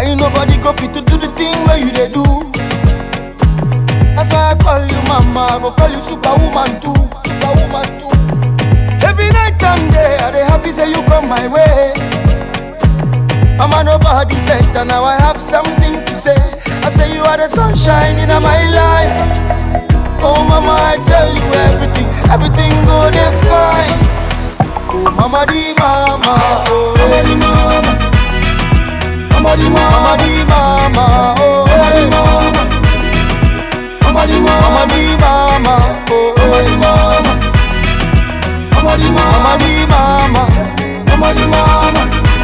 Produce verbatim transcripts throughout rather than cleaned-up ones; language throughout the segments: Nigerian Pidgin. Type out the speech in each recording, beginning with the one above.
ain't nobody go fit to do the thing where you they do. That's why I call you mama, I go call you superwoman too, superwoman too. Every night and day, I dey happy say you come my way. Mama, nobody better, now I have something to say. I say you are the sunshine in my life. Oh mama, I tell you everything, everything go dey fine. Oh mama di mama, oh mama di mama, mama di mama, oh mama di mama, mama di mama, mama di mama, oh mama di mama, mama di mama, mama di mama,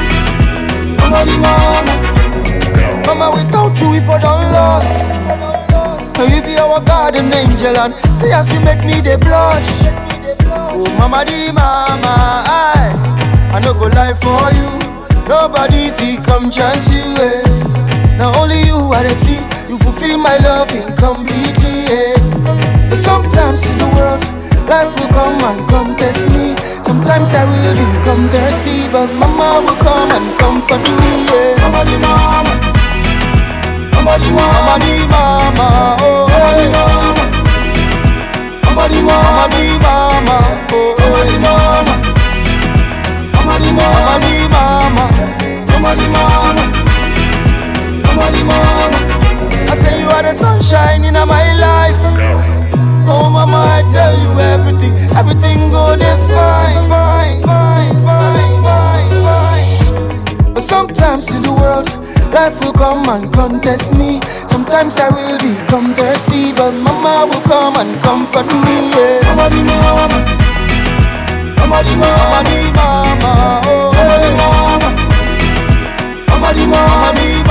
mama di mama. Mama, without you we for done lost. Now you be our garden angel and say as you make me the blush. Oh mama di mama, I I no go lie for you. Nobody fi come chance you, eh. Now only you I dey see. You fulfill my love incompletely, eh. But sometimes in the world, life will come and come test me. Sometimes I will become thirsty, but mama will come and comfort me, yeah. Mama di mama, mama di mama, mama di mama, oh mama di mama, mama di mama, mama di mama, oh mama di mama, mama di mama, mama di mama, mama di mama. I say you are the sunshine in my life. Oh mama, I tell you everything, everything go dey fine, fine, fine, fine, fine, fine. But sometimes in the world, life will come and contest me. Sometimes I will become thirsty, but mama will come and comfort me, yeah. Mama di mama, mama di mama, mama di mama, oh mama di mama, mama di mama,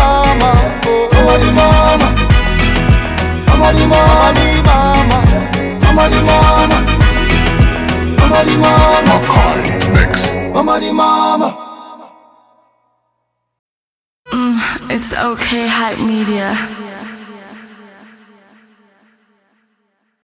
mama di mama, oh mama di mama, mama di mama, mama di mama, mama di mama, Makai Mix. mama di mama. Mm, it's okay, Hype Media.